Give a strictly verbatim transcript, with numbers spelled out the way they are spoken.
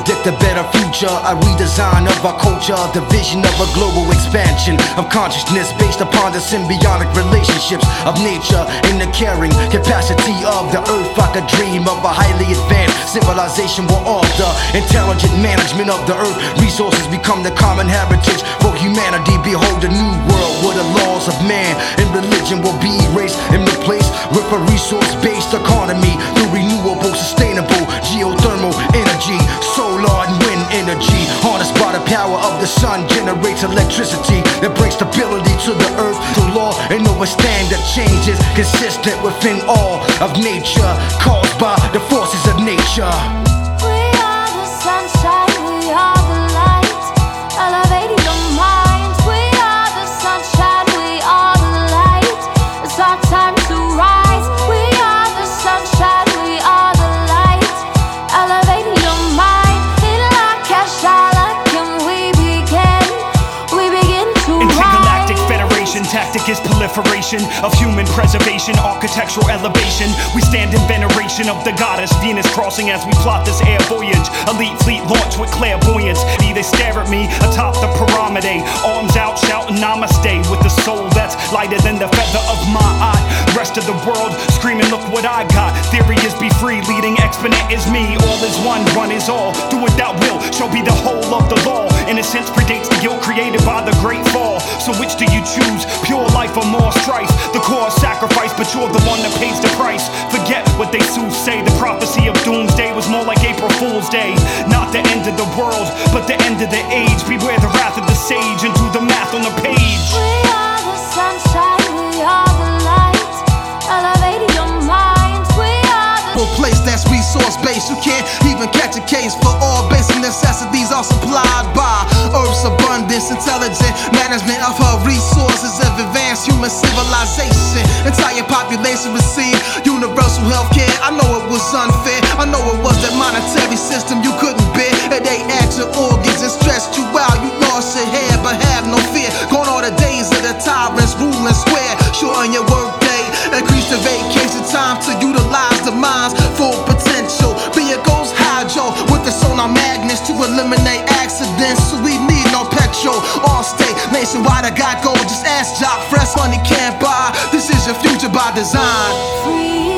predict a better future, a redesign of our culture, the vision of a global expansion of consciousness based upon the symbiotic relationships of nature and the caring capacity of the earth. I could dream of a highly advanced civilization where all the intelligent management of the earth resources become the common heritage for humanity. Behold a new world where the laws of man and religion will be erased and replaced with a resource-based economy through renewable, sustainable geothermal energy, solar and wind energy, harnessed by the power of the sun, generates electricity that brings stability to the earth through law and overstand that change is consistent within all of nature, caused by the forces of nature. We are the sunshine, we are the light, elevating your minds. We are the sunshine, we are the light. It's our time to rise. We are the sunshine, we are the light, elevating your mind. In la cashala, can we begin? We begin to Intergalactic rise. Federation tactic is proliferation of human preservation, architectural elevation. We stand in veneration of the goddess Venus, crossing as we plot this air voyage. Elite fleet launch with clairvoyance. They stare at me atop the pyramid, arms out shouting namaste, with a soul that's lighter than the feather of my eye. Rest of the world screaming, look what I got. Theory is be free, leading exponent is me. All is one, one is all. Do it that will shall be the whole of the law. Innocence predates the guilt created by the great fall. So which do you choose? Pure life or more strife? The core sacrifice, but you're the one that pays the price. Forget what they soothsay. The prophecy of doomsday was more like April Fool's Day. Not the end of the world, but the end of the age. Beware the wrath of the sage and do the math on the page. We are the sunshine, we are the light, elevating your minds. We are the place that's resource-based. You can't even catch a case, for all basic necessities are supplied by Earth's abundance, intelligent management of her resources of advanced human civilization. Entire population receive universal health care. I know it was unfair, I know it was that monetary system you couldn't bear. It ate at your organs and stressed you out. You lost your hair but have no fear. Gone all the days of the tyrants ruling square. Shorten your work day, increase the vacation time to utilize the mind's full potential. Vehicles hydro with the sonar magnets to eliminate accidents, so we need no petrol. All state, nationwide, I got gold. Just ask Jock Fresh, money can't buy. This is your future by design. free.